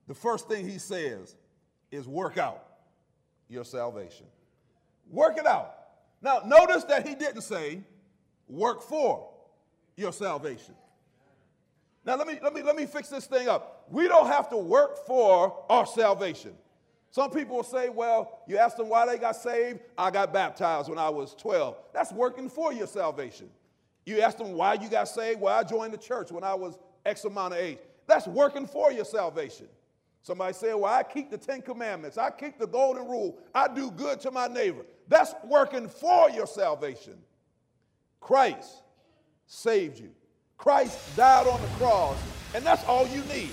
the first thing he says is work out your salvation. Work it out. Now, notice that he didn't say work for your salvation. Now, let me fix this thing up. We don't have to work for our salvation. Some people will say, well, you ask them why they got saved. I got baptized when I was 12. That's working for your salvation. You ask them why you got saved. Well, I joined the church when I was X amount of age. That's working for your salvation. Somebody say, well, I keep the 10 commandments. I keep the golden rule. I do good to my neighbor. That's working for your salvation. Christ saved you. Christ died on the cross, and that's all you need.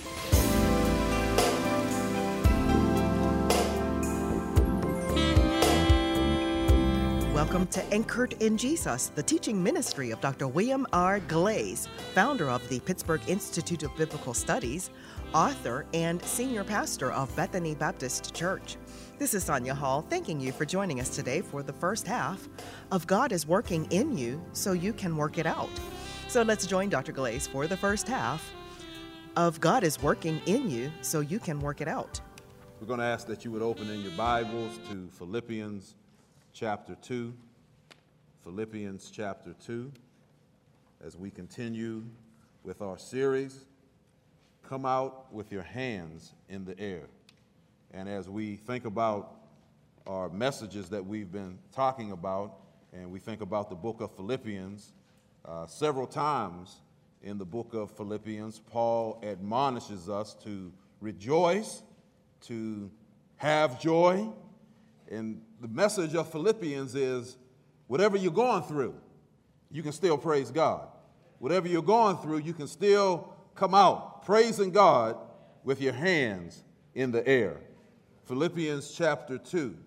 Welcome to Anchored in Jesus, the teaching ministry of Dr. William R. Glaze, founder of the Pittsburgh Institute of Biblical Studies, author, and senior pastor of Bethany Baptist Church. This is Sonia Hall, thanking you for joining us today for the first half of God is Working in You so you can work it out. So let's join Dr. Glaze for the first half of God is Working in You so you can work it out. We're going to ask that you would open in your Bibles to Philippians chapter 2. Philippians chapter 2, as we continue with our series, Come Out with Your Hands in the Air. And as we think about our messages that we've been talking about, and we think about the book of Philippians, several times in the book of Philippians, Paul admonishes us to rejoice, to have joy. And the message of Philippians is, whatever you're going through, you can still praise God. Whatever you're going through, you can still come out praising God with your hands in the air. Philippians chapter 2,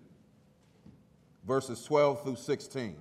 verses 12 through 16.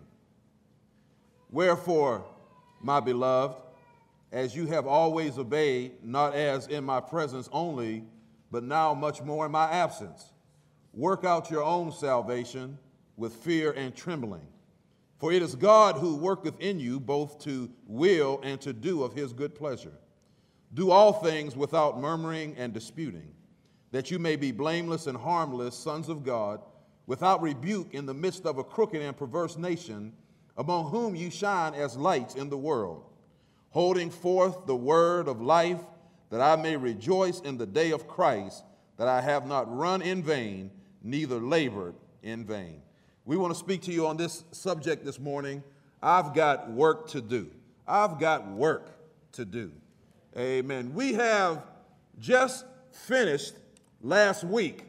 Wherefore, my beloved, as you have always obeyed, not as in my presence only, but now much more in my absence, work out your own salvation with fear and trembling. For it is God who worketh in you both to will and to do of his good pleasure. Do all things without murmuring and disputing, that you may be blameless and harmless sons of God, without rebuke in the midst of a crooked and perverse nation, among whom you shine as lights in the world, holding forth the word of life, that I may rejoice in the day of Christ, that I have not run in vain, neither labored in vain. We want to speak to you on this subject this morning. I've got work to do. I've got work to do. Amen. We have just finished last week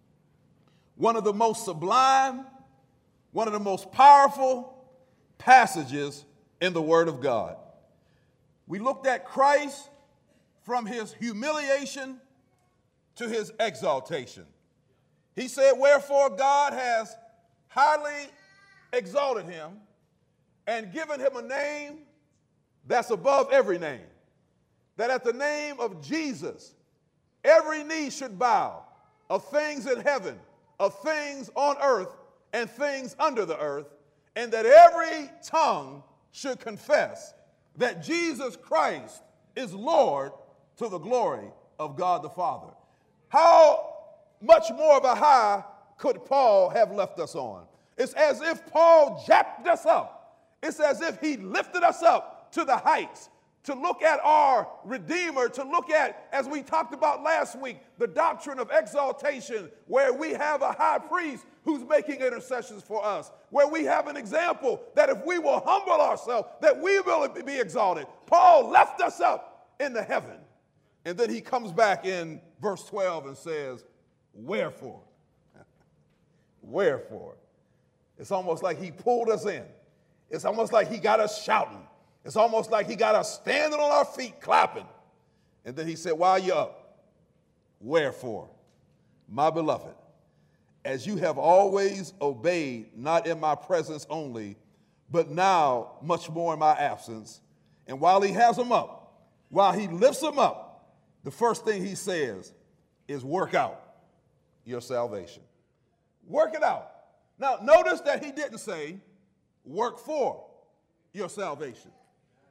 one of the most sublime, one of the most powerful passages in the Word of God. We looked at Christ from his humiliation to his exaltation. He said, wherefore God has highly exalted him and given him a name that's above every name, that at the name of Jesus, every knee should bow, of things in heaven, of things on earth, and things under the earth, and that every tongue should confess that Jesus Christ is Lord, to the glory of God the Father. How much more of a high could Paul have left us on? It's as if Paul jacked us up. It's as if he lifted us up to the heights, to look at our Redeemer, to look at, as we talked about last week, the doctrine of exaltation, where we have a high priest who's making intercessions for us, where we have an example that if we will humble ourselves, that we will be exalted. Paul left us up in the heaven. And then he comes back in verse 12 and says, wherefore? Wherefore? It's almost like he pulled us in. It's almost like he got us shouting. It's almost like he got us standing on our feet clapping. And then he said, why are you up? Wherefore, my beloved, as you have always obeyed, not in my presence only, but now much more in my absence. And while he has them up, while he lifts them up, the first thing he says is work out your salvation. Work it out. Now, notice that he didn't say work for your salvation.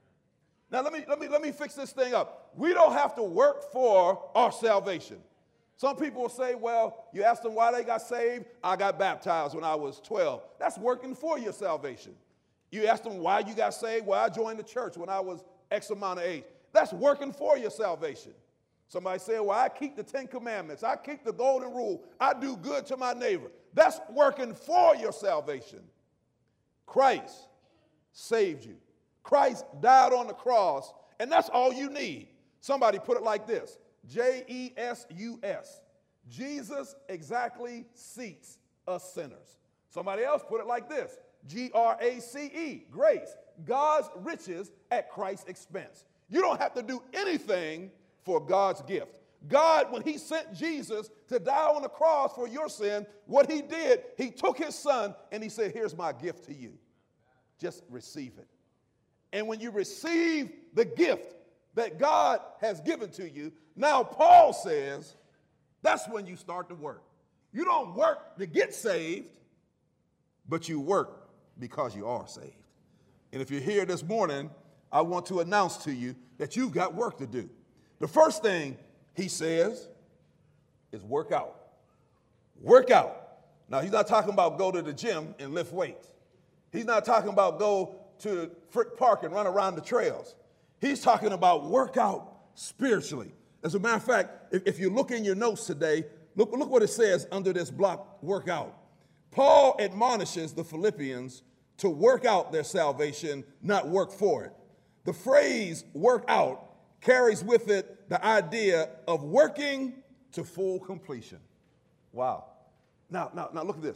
Now, let me fix this thing up. We don't have to work for our salvation. Some people will say, well, you ask them why they got saved. I got baptized when I was 12. That's working for your salvation. You ask them why you got saved. Well, I joined the church when I was X amount of age. That's working for your salvation. Somebody said, well, I keep the 10 commandments. I keep the golden rule. I do good to my neighbor. That's working for your salvation. Christ saved you. Christ died on the cross, and that's all you need. Somebody put it like this, J-E-S-U-S. Jesus exactly seeks us sinners. Somebody else put it like this, G-R-A-C-E, grace. God's riches at Christ's expense. You don't have to do anything for God's gift. God, when he sent Jesus to die on the cross for your sin, what he did, he took his son and he said, here's my gift to you. Just receive it. And when you receive the gift that God has given to you, now Paul says, that's when you start to work. You don't work to get saved, but you work because you are saved. And if you're here this morning, I want to announce to you that you've got work to do. The first thing he says is work out. Work out. Now, he's not talking about go to the gym and lift weights. He's not talking about go to Frick Park and run around the trails. He's talking about work out spiritually. As a matter of fact, if you look in your notes today, look what it says under this block, work out. Paul admonishes the Philippians to work out their salvation, not work for it. The phrase work out carries with it the idea of working to full completion. Wow. Now look at this.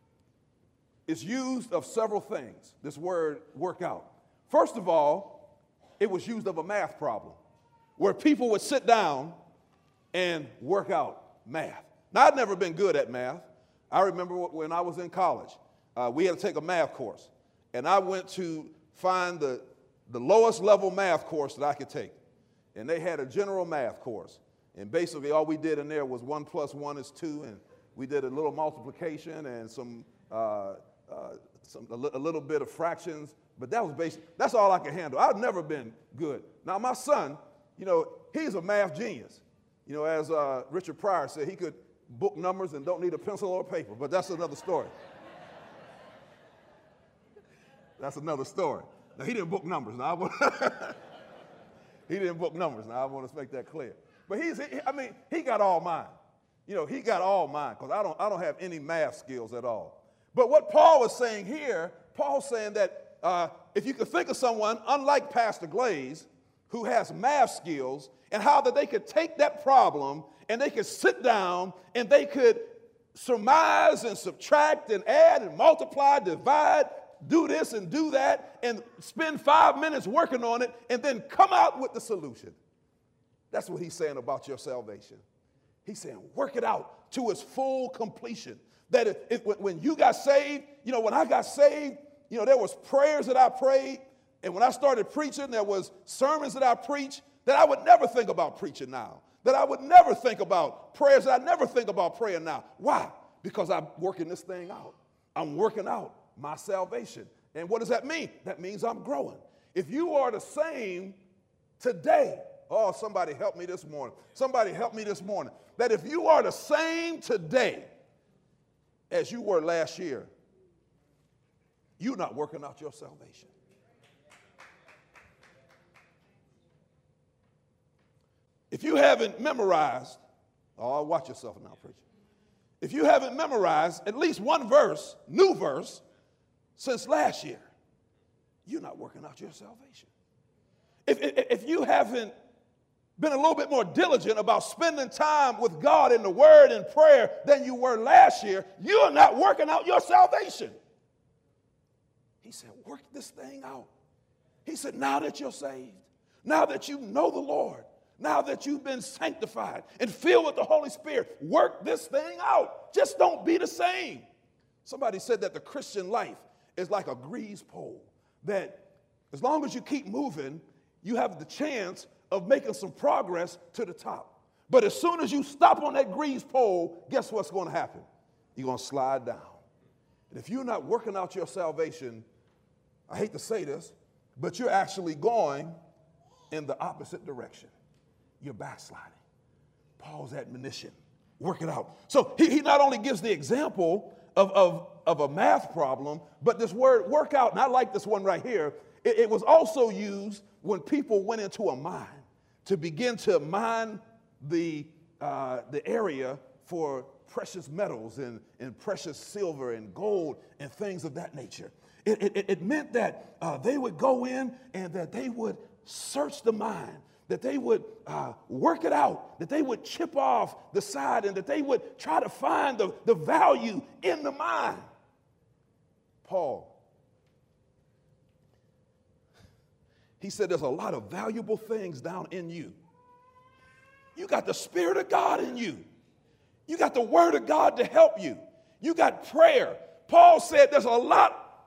It's used of several things, this word work out. First of all, it was used of a math problem where people would sit down and work out math. Now, I'd never been good at math. I remember when I was in college, we had to take a math course, and I went to find the lowest level math course that I could take. And they had a general math course. And basically all we did in there was 1 + 1 is 2, and we did a little multiplication and a little bit of fractions, but that was basic. That's all I could handle. I've never been good. Now my son, he's a math genius. As Richard Pryor said, he could book numbers and don't need a pencil or paper, but that's another story. That's another story. Now he didn't book numbers. Now he didn't book numbers. Now I want to make that clear. But he got all mine. He got all mine because I don't have any math skills at all. But what Paul was saying here, Paul's saying that if you could think of someone, unlike Pastor Glaze, who has math skills, and how that they could take that problem and they could sit down and they could surmise and subtract and add and multiply, divide, do this and do that, and spend 5 minutes working on it and then come out with the solution. That's what he's saying about your salvation. He's saying work it out to its full completion. That when you got saved, when I got saved, there was prayers that I prayed, and when I started preaching, there was sermons that I preached that I would never think about preaching now, that I would never think about prayers that I never think about praying now. Why? Because I'm working this thing out. I'm working out my salvation. And what does that mean? That means I'm growing. If you are the same today, oh, somebody help me this morning. Somebody help me this morning. That if you are the same today as you were last year, you're not working out your salvation. If you haven't memorized, oh, watch yourself now, preacher. If you haven't memorized at least one verse, new verse, since last year, you're not working out your salvation. If you haven't been a little bit more diligent about spending time with God in the Word and prayer than you were last year, you're not working out your salvation. He said, work this thing out. He said, now that you're saved, now that you know the Lord, now that you've been sanctified and filled with the Holy Spirit, work this thing out. Just don't be the same. Somebody said that the Christian life is like a grease pole, that as long as you keep moving, you have the chance of making some progress to the top. But as soon as you stop on that grease pole, guess what's going to happen? You're going to slide down. And if you're not working out your salvation, I hate to say this, but you're actually going in the opposite direction. You're backsliding. Paul's admonition work it out. So he not only gives the example of a math problem, but this word workout, and I like this one right here, it was also used when people went into a mine to begin to mine the area for precious metals and precious silver and gold and things of that nature. It meant that they would go in and that they would search the mine, that they would work it out, that they would chip off the side, and that they would try to find the value in the mine. Paul, he said there's a lot of valuable things down in you. You got the Spirit of God in you. You got the Word of God to help you. You got prayer. Paul said there's a lot.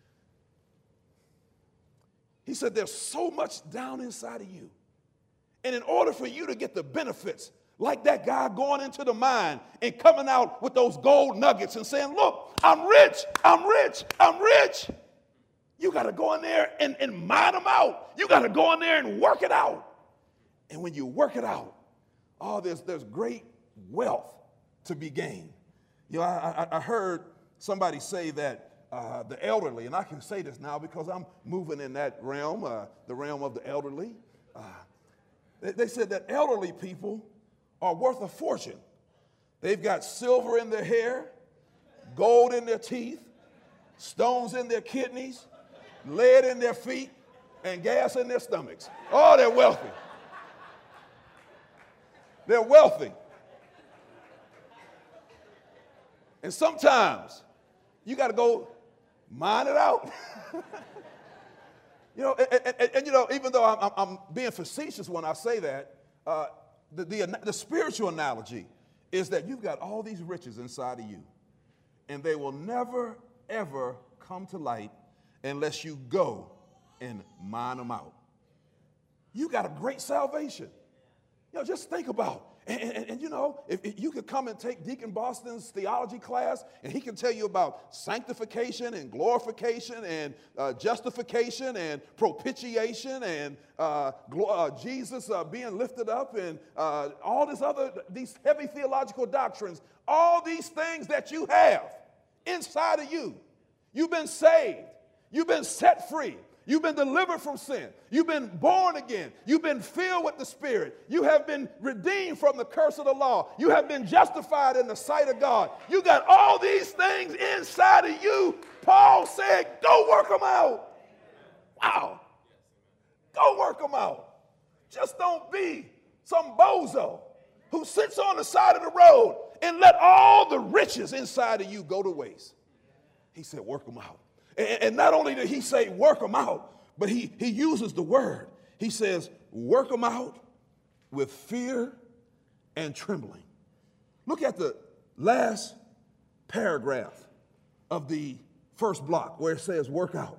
He said there's so much down inside of you. And in order for you to get the benefits, like that guy going into the mine and coming out with those gold nuggets and saying, look, I'm rich, I'm rich, I'm rich. You got to go in there and mine them out. You got to go in there and work it out. And when you work it out, there's great wealth to be gained. You know, I heard somebody say that the elderly, and I can say this now because I'm moving in that realm, the realm of the elderly. They said that elderly people are worth a fortune. They've got silver in their hair, gold in their teeth, stones in their kidneys, lead in their feet, and gas in their stomachs. Oh, they're wealthy. They're wealthy. And sometimes you got to go mine it out. You know, and you know, even though I'm being facetious when I say that, the spiritual analogy is that you've got all these riches inside of you, and they will never, ever come to light unless you go and mine them out. You got a great salvation. You know, just think about and you know, if you could come and take Deacon Boston's theology class, and he can tell you about sanctification and glorification and justification and propitiation and Jesus being lifted up and all these heavy theological doctrines, all these things that you have inside of you. You've been saved. You've been set free. You've been delivered from sin. You've been born again. You've been filled with the Spirit. You have been redeemed from the curse of the law. You have been justified in the sight of God. You got all these things inside of you. Paul said, go work them out. Wow. Go work them out. Just don't be some bozo who sits on the side of the road and let all the riches inside of you go to waste. He said, work them out. And not only did he say work them out, but he uses the word. He says, work them out with fear and trembling. Look at the last paragraph of the first block where it says work out.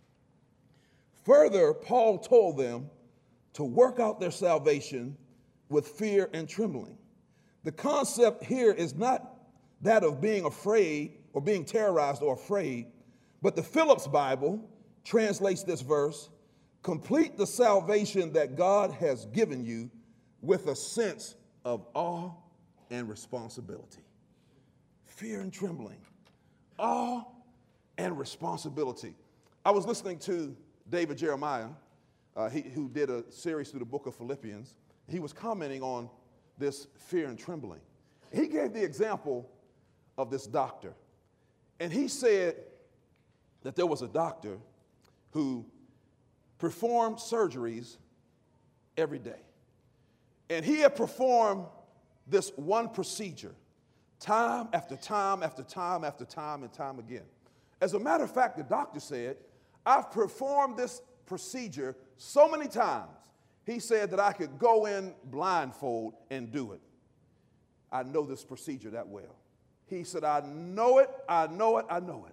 Further, Paul told them to work out their salvation with fear and trembling. The concept here is not that of being afraid or being terrorized or afraid, but the Phillips Bible translates this verse, complete the salvation that God has given you with a sense of awe and responsibility. Fear and trembling, awe and responsibility. I was listening to David Jeremiah, who did a series through the book of Philippians. He was commenting on this fear and trembling. He gave the example of this doctor. And he said that there was a doctor who performed surgeries every day. And he had performed this one procedure time after time after time after time and time again. As a matter of fact, the doctor said, I've performed this procedure so many times, he said, that I could go in blindfold and do it. I know this procedure that well. He said, I know it, I know it, I know it.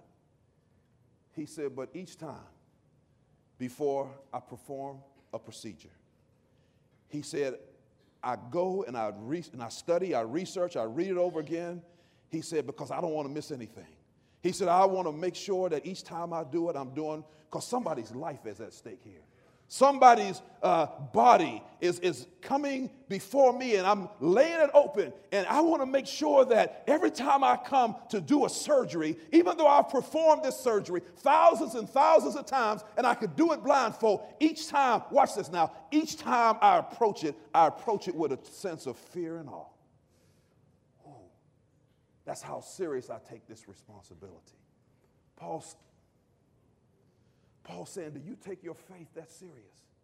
He said, but each time before I perform a procedure, he said, I go and I study, I research, I read it over again. He said, because I don't want to miss anything. He said, I want to make sure that each time I do it, I'm doing, because somebody's life is at stake here. Somebody's body is coming before me, and I'm laying it open, and I want to make sure that every time I come to do a surgery, even though I've performed this surgery thousands and thousands of times, and I could do it blindfold, each time, watch this now, each time I approach it with a sense of fear and awe. Ooh, that's how serious I take this responsibility. Paul's saying, do you take your faith that serious?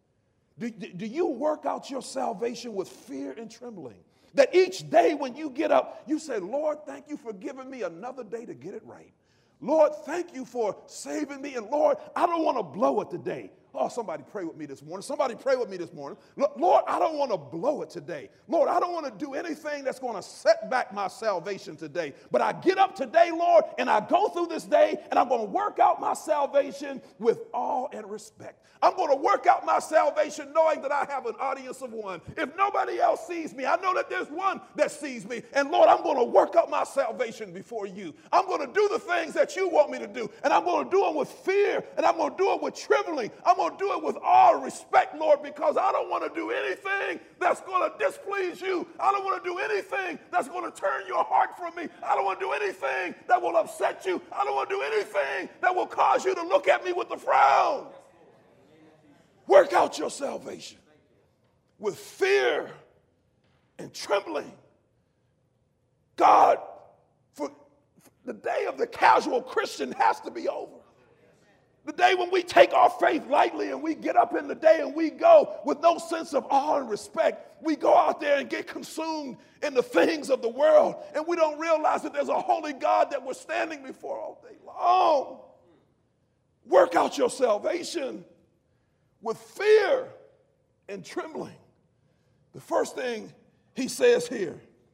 Do you work out your salvation with fear and trembling? That each day when you get up, you say, Lord, thank you for giving me another day to get it right. Lord, thank you for saving me. And Lord, I don't want to blow it today. Oh, somebody pray with me this morning. Somebody pray with me this morning. Lord, I don't want to blow it today. Lord, I don't want to do anything that's going to set back my salvation today. But I get up today, Lord, and I go through this day, and I'm going to work out my salvation with awe and respect. I'm going to work out my salvation knowing that I have an audience of one. If nobody else sees me, I know that there's one that sees me. And Lord, I'm going to work out my salvation before you. I'm going to do the things that you want me to do. And I'm going to do them with fear, and I'm going to do it with trembling. I'm going to do it with awe and respect, Lord, because I don't want to do anything that's going to displease you. I don't want to do anything that's going to turn your heart from me. I don't want to do anything that will upset you. I don't want to do anything that will cause you to look at me with a frown. Work out your salvation with fear and trembling. God, for the day of the casual Christian has to be over. The day when we take our faith lightly and we get up in the day and we go with no sense of awe and respect. We go out there and get consumed in the things of the world, and we don't realize that there's a holy God that we're standing before all day long. Work out your salvation with fear and trembling. The first thing he says here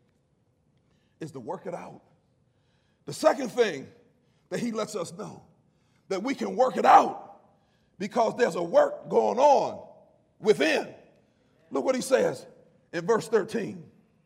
is to work it out. The second thing that he lets us know, that we can work it out because there's a work going on within. Look what he says in verse 13.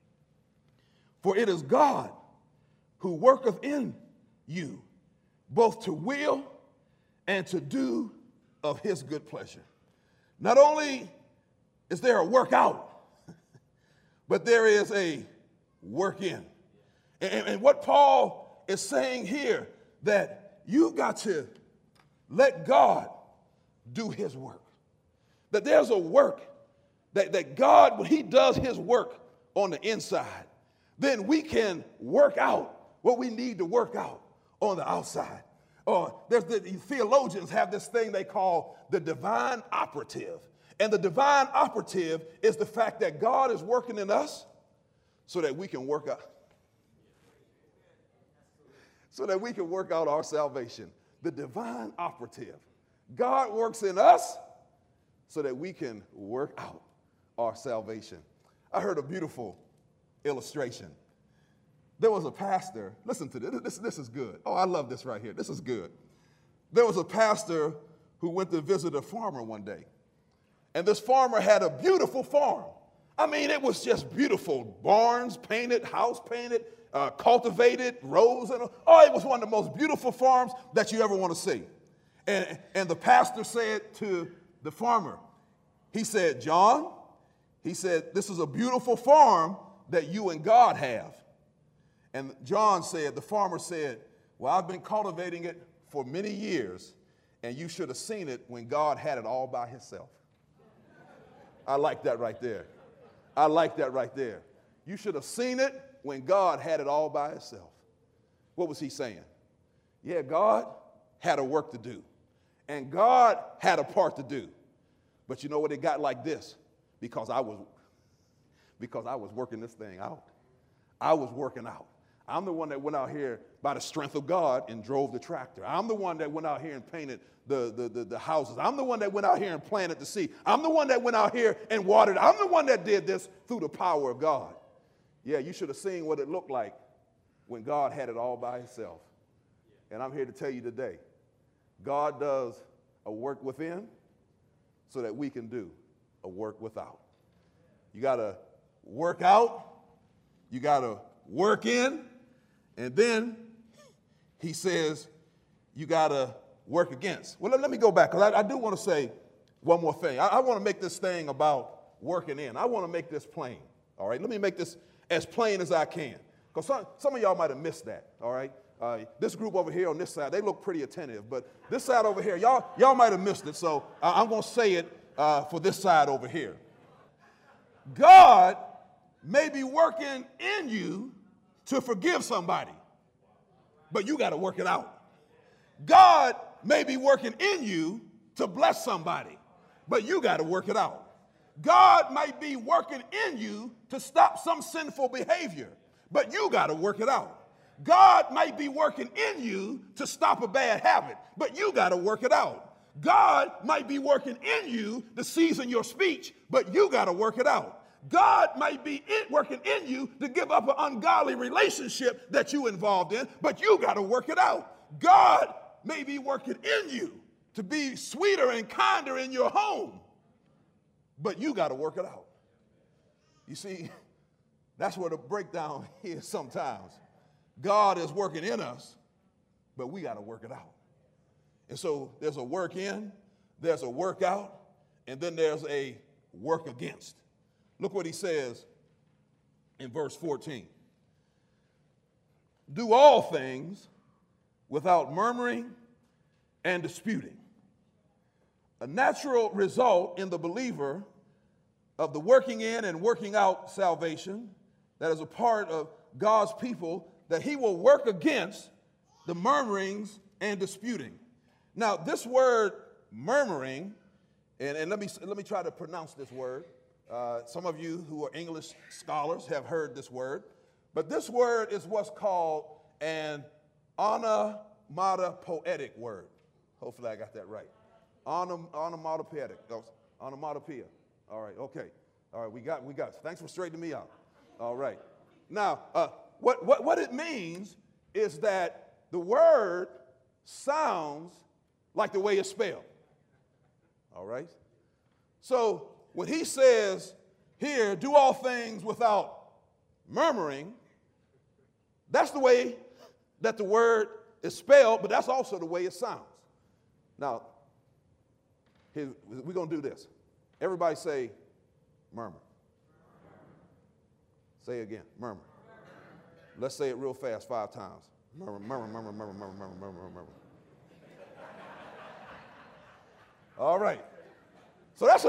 For it is God who worketh in you, both to will and to do of his good pleasure. Not only is there a work out, but there is a work in. And what Paul is saying here, that you've got to let God do his work. That there's a work that God, when he does his work on the inside, then we can work out what we need to work out on the outside. The theologians have this thing they call the divine operative. And the divine operative is the fact that God is working in us so that we can work out. So that we can work out our salvation. The divine operative. God works in us so that we can work out our salvation. I heard a beautiful illustration. There was a pastor, listen to this, this is good. Oh, I love this right here. This is good. There was a pastor who went to visit a farmer one day. And this farmer had a beautiful farm. I mean, it was just beautiful. Barns painted, house painted, cultivated, rows. It was one of the most beautiful farms that you ever want to see. And the pastor said to the farmer, he said, John, he said, this is a beautiful farm that you and God have. And John said, the farmer said, well, I've been cultivating it for many years, and you should have seen it when God had it all by himself. I like that right there. I like that right there. You should have seen it when God had it all by himself. What was he saying? Yeah, God had a work to do, and God had a part to do. But you know what? It got like this because I was working this thing out. I was working out. I'm the one that went out here by the strength of God and drove the tractor. I'm the one that went out here and painted the houses. I'm the one that went out here and planted the seed. I'm the one that went out here and watered. I'm the one that did this through the power of God. Yeah, you should have seen what it looked like when God had it all by himself. And I'm here to tell you today, God does a work within so that we can do a work without. You got to work out. You got to work in. And then he says, you got to work against. Well, let me go back, because I do want to say one more thing. I want to make this thing about working in. I want to make this plain, all right? Let me make this as plain as I can, because some of y'all might have missed that, all right? This group over here on this side, they look pretty attentive, but this side over here, y'all might have missed it, so I'm going to say it for this side over here. God may be working in you to forgive somebody, but you got to work it out. God may be working in you to bless somebody, but you got to work it out. God might be working in you to stop some sinful behavior, but you got to work it out. God might be working in you to stop a bad habit, but you got to work it out. God might be working in you to season your speech, but you got to work it out. God might be working in you to give up an ungodly relationship that you involved in, but you got to work it out. God may be working in you to be sweeter and kinder in your home, but you got to work it out. You see, that's where the breakdown is sometimes. God is working in us, but we got to work it out. And so there's a work in, there's a work out, and then there's a work against. Look what he says in verse 14. Do all things without murmuring and disputing. A natural result in the believer of the working in and working out salvation that is a part of God's people, that he will work against the murmurings and disputing. Now, this word murmuring, and let me try to pronounce this word. Some of you who are English scholars have heard this word, but this word is what's called an onomatopoetic word. Hopefully I got that right. Onomatopoetic. Onomatopoeia. All right, okay. All right, we got it. Thanks for straightening me out. All right. Now, what it means is that the word sounds like the way it's spelled. All right? So when he says here, do all things without murmuring, that's the way that the word is spelled, but that's also the way it sounds. Now, we're going to do this. Everybody say murmur. Say it again, murmur. Let's say it real fast 5 times. Murmur, murmur, murmur, murmur, murmur, murmur, murmur, murmur. All right. So that's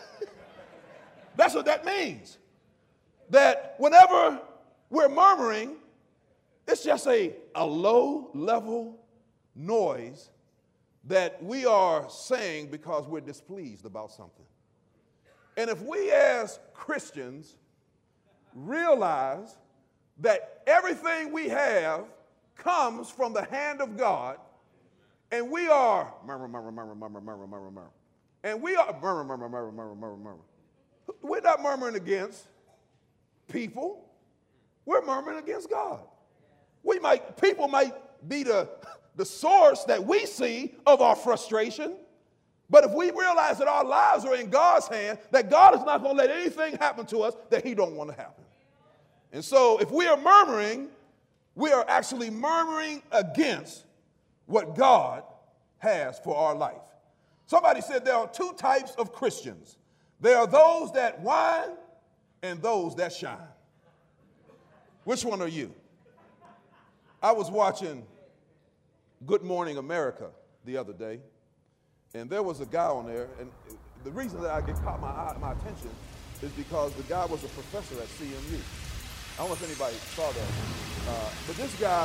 what that means. That whenever we're murmuring, it's just a low-level noise that we are saying because we're displeased about something. And if we as Christians realize that everything we have comes from the hand of God, and we are murmur, murmur, murmur, murmur, murmur, murmur, murmur, and we are murmur, murmur, murmur, murmur, murmur, murmur. We're not murmuring against people. We're murmuring against God. People might be the source that we see of our frustration, but if we realize that our lives are in God's hand, that God is not going to let anything happen to us that he don't want to happen. And so if we are murmuring, we are actually murmuring against what God has for our life. Somebody said there are 2 types of Christians. There are those that whine and those that shine. Which one are you? I was watching Good Morning America the other day, and there was a guy on there, and the reason that I get caught my attention is because the guy was a professor at CMU. I don't know if anybody saw that, but this guy.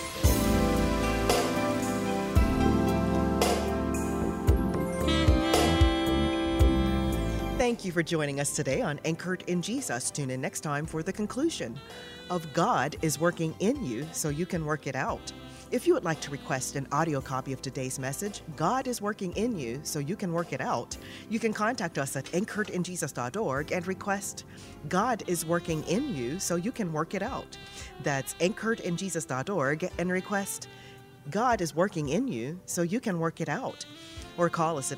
Thank you for joining us today on Anchored in Jesus. Tune in next time for the conclusion of God is working in you so you can work it out. If you would like to request an audio copy of today's message, God is working in you so you can work it out, you can contact us at anchoredinjesus.org and request God is working in you so you can work it out. That's anchoredinjesus.org and request God is working in you so you can work it out. or call us at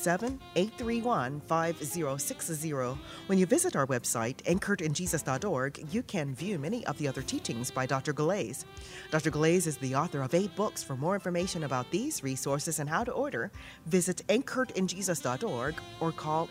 877-831-5060. When you visit our website, anchoredinjesus.org, you can view many of the other teachings by Dr. Galais. Dr. Galais is the author of 8 books. For more information about these resources and how to order, visit anchoredinjesus.org or call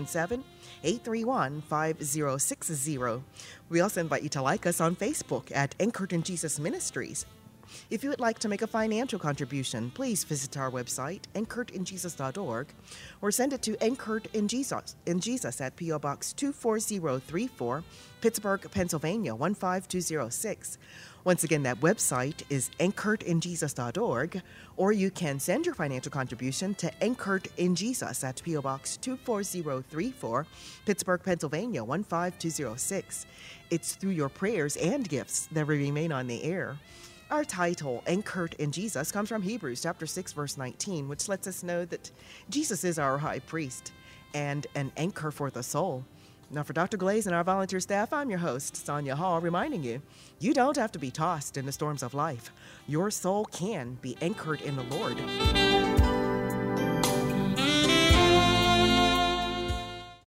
877-831-5060. We also invite you to like us on Facebook at Anchored in Jesus Ministries. If you would like to make a financial contribution, please visit our website, anchoredinjesus.org, or send it to Anchored in Jesus at P.O. Box 24034, Pittsburgh, Pennsylvania 15206. Once again, that website is anchoredinjesus.org, or you can send your financial contribution to Anchored in Jesus at P.O. Box 24034, Pittsburgh, Pennsylvania 15206. It's through your prayers and gifts that we remain on the air. Our title, Anchored in Jesus, comes from Hebrews chapter 6, verse 19, which lets us know that Jesus is our high priest and an anchor for the soul. Now, for Dr. Galais and our volunteer staff, I'm your host, Sonia Hall, reminding you, you don't have to be tossed in the storms of life. Your soul can be anchored in the Lord.